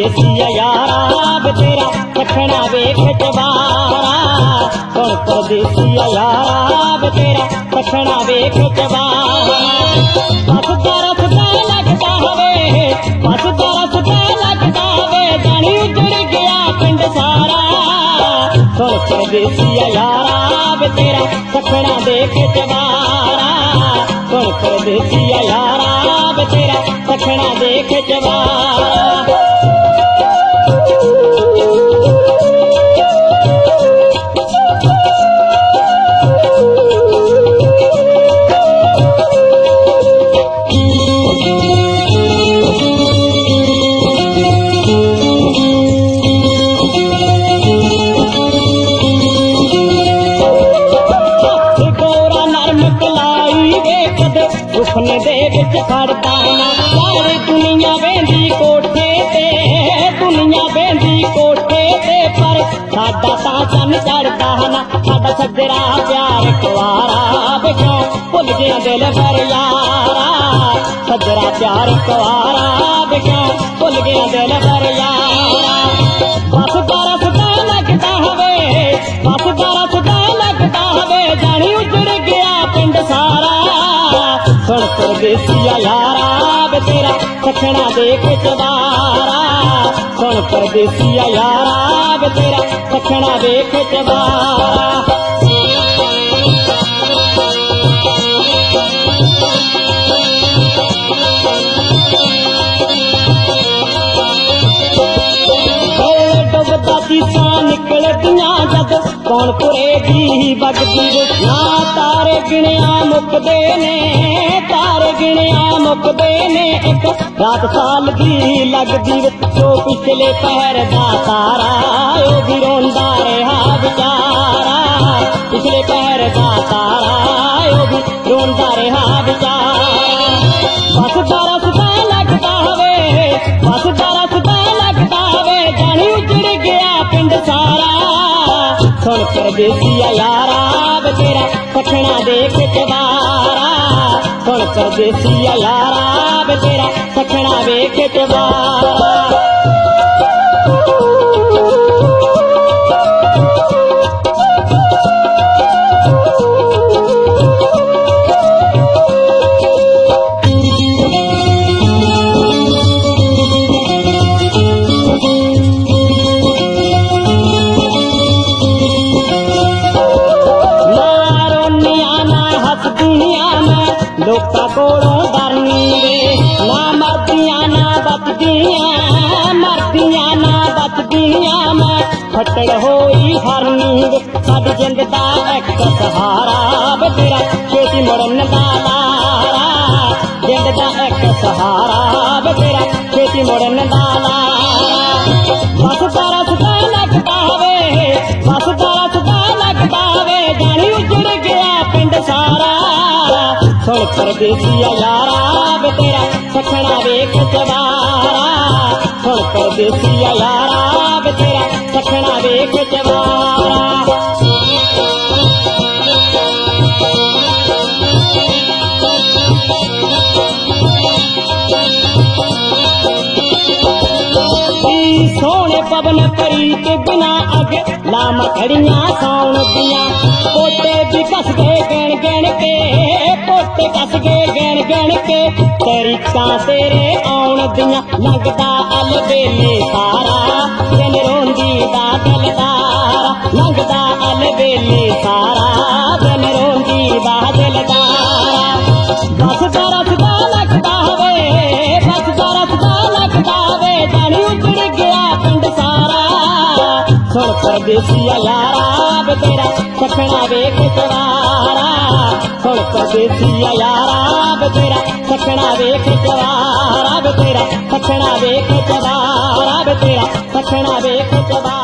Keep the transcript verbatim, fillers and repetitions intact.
परदेसिया यारा वे तेरा सखना वेख चबारा सुन परदेसिया यारा वे तेरा सखना वेख चबारा बस तरफ ते लगदा हवे बस तरफ ते लगदा हवे जानी उजड़ गया पिंड सारा सुन परदेसिया यारा वे तेरा सखना देख चबारा सुन परदेसिया यारा वे तेरा सखना देख चबारा सुखने दे विच फड़दा ना सारी दुनिया वेंदी कोठे ते दुनिया वेंदी कोठे ते पर साडा तां चन चढ़दा ना साडा सजरा प्यार कुआरा बेखो भुल गया दिल भर यारा सजरा प्यार कुआरा बेखो भुल गया दिल भर यारा बस बरस दा लगदा हवे बस बरस दा लगदा हवे जानी उजड़ गया पिंड सारा सुन परदेसिया यारा वे तेरा सखना देख चबारा सुन परदेसिया यारा वे तेरा सखना देख चबारा शीशा निकल दिया जद कौन पुरेगी बगदी ना तारे गिणिया मुकदे ने तारे गिणिया मुकदे ने एक रात साल दी लगदी जो पिछले पहर दा तारा ओ भी रोंदा रहा बेचारा पिछले पहर दा तारा ओ भी रोंदा रहा बेचारा बस बरस दा लगदा हवे बस बरस दा लगदा हवे जानी उजड़ गया पिंड सारा सुन परदेसिया यारा वे तेरा सखना देख चबारा सुन परदेसिया यारा वे तेरा सखना वेख चबारा लोका कोलों डरनी वे ना मरदियां ना बचदियां मरदियां ना बचदियां मैं फटड़ होई हरनी वे साडी जिंद दा एक सहारा वे तेरा छेती मुड़न दा लारा जिंद दा एक सहारा वे तेरा छेती मुड़न दा लारा बस बरस दा लगदा हवे बस बरस दा लगदा हवे जानी उजड़ गया पिंड सारा सुन परदेसिया यारा वे तेरा सखना वेख चबारा सुन परदेसिया यारा वे तेरा सखना वेख चबारा सोने पवन प्रीत बिना अगे लाम खड़ियां सौन दियां पोते भी कस गए गण गण के पोते कस गए गण गण के तरीका तेरे आउन दियां लगदा अल वेले सारा दिन रोंदी दा दिलदारा लगदा अल वेले सारा दिन रोंदी दा दिलदारा बस बरस दा लगदा हवे बस बरस दा लगदा हवे जानी उजड़ गया पिंड सारा सुन परदेसिया यारा वे तेरा सखना वेख चबारा सुन परदेसिया यारा वे तेरा सखना वेख चबारा वे तेरा सखना वेख चबारा वे तेरा सखना वेख चबारा